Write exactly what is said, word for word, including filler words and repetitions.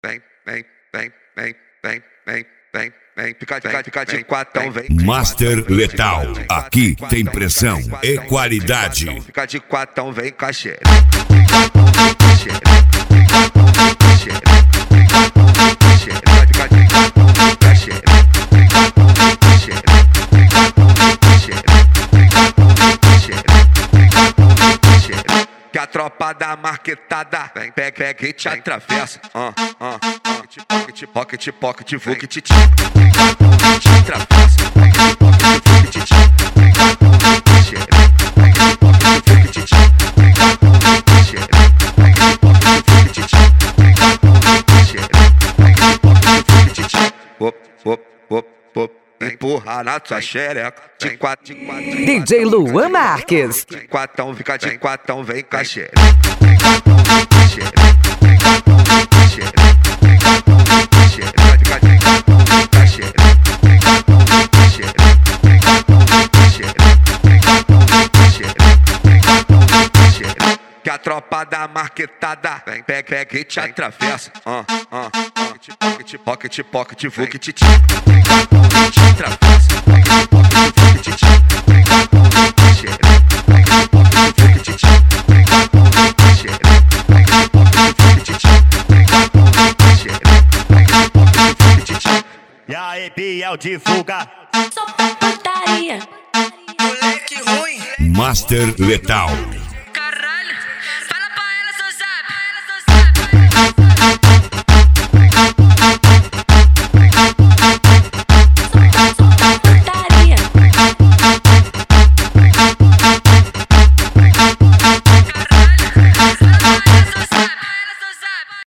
vem, vem, vem, vem, vem, vem, vem, vem, fica, fica, fica de quatão, vem. Master Letal, aqui tem pressão e qualidade. Fica de quatão, vem com a xereca. Que a tropa da marquetada vem, pega, pega e te atravessa. Ah, ah, pocket, pocket, pocket, pocket, vuc, te te atravessa. Pocket, te Op, op, op, op, empurra na tua xereca. De quatro, de quatro. D J Luan Marques. De quatão, fica de quatão, vem com a xereca. Que a tropa da marquetada vem, pega, pega e te atravessa. Ah, ah, pocket, pocket, pocket, pocket, vuc, te te atravessa. Pocket, te te E aí, Biel, divulga. Só pra putaria. Master Letal.